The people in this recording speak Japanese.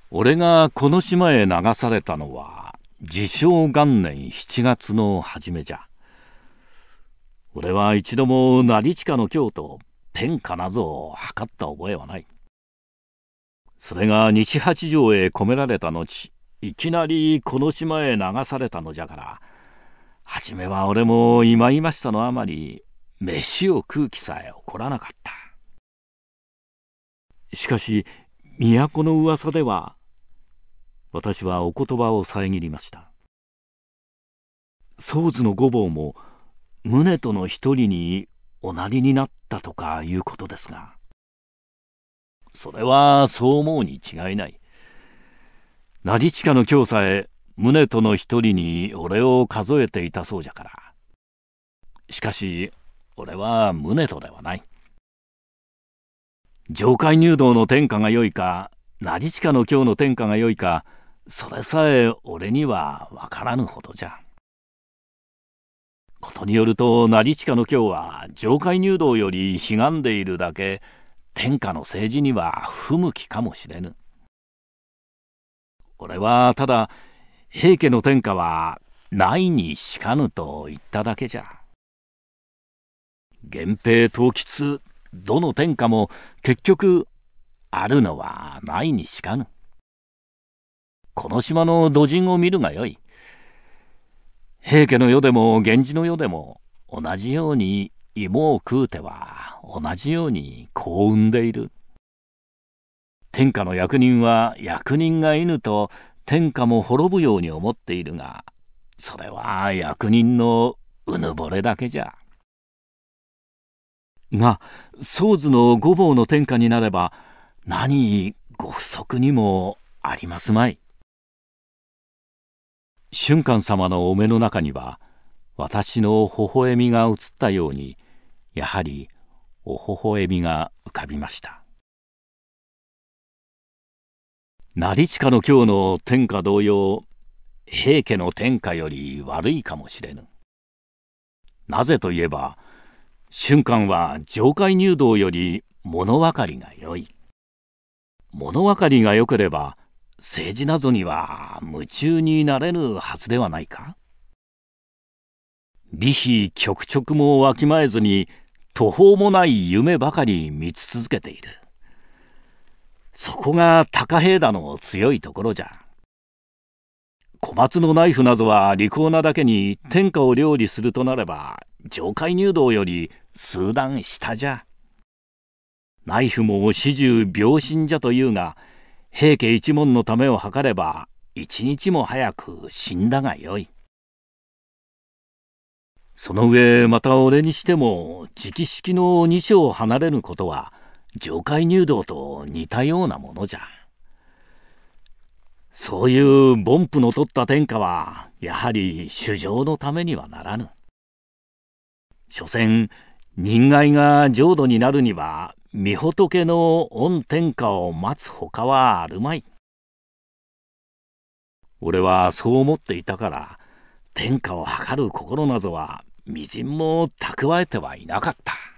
俺がこの島へ流されたのは治承元年7月の初めじゃ。俺は一度も成近の京と天下なぞを測った覚えはない。それが西八条へ込められた後、いきなりこの島へ流されたのじゃから、はじめは俺も忌々しさのあまり飯を食う気さえ起こらなかった。しかし都の噂では、私はお言葉を遮りました。宗津の御坊も宗との一人におなりになったとかいうことですが、それはそう思うに違いない。成近の京さえ宗との一人に俺を数えていたそうじゃから。しかし俺は宗とではない。上海入道の天下が良いか、成近の京の天下が良いか、それさえ俺には分からぬほどじゃ。ことによると成近の京は上海入道よりひがんでいるだけ、天下の政治には不向きかもしれぬ。俺はただ平家の天下はないにしかぬと言っただけじゃ。源平統吉どの天下も結局あるのはないにしかぬ。この島の土人を見るがよい。平家の世でも源氏の世でも同じように芋を食うては同じように子を産んでいる。天下の役人は役人が犬と天下も滅ぶように思っているが、それは役人のうぬぼれだけじゃ。が宗津の御坊の天下になれば何ご不足にもありますまい。俊寛様のお目の中には私の微笑みが映ったように、やはりお微笑みが浮かびました。成近の京の天下同様、平家の天下より悪いかもしれぬ。なぜといえば、俊寛は上海入道より物分かりが良い。物分かりが良ければ政治などには夢中になれぬはずではないか。利費局直もわきまえずに途方もない夢ばかり見続けている。そこが高平太の強いところじゃ。小松のナイフなどは利口なだけに天下を料理するとなれば上海入道より数段下じゃ。ナイフも始終病身じゃというが、平家一門のためを図れば一日も早く死んだがよい。その上また俺にしても直式の二所を離れることは上海入道と似たようなものじゃ。そういう凡夫の取った天下はやはり主情のためにはならぬ。所詮人外が浄土になるには御仏の御天下を待つほかはあるまい。俺はそう思っていたから天下を図る心なぞはみじんも蓄えてはいなかった。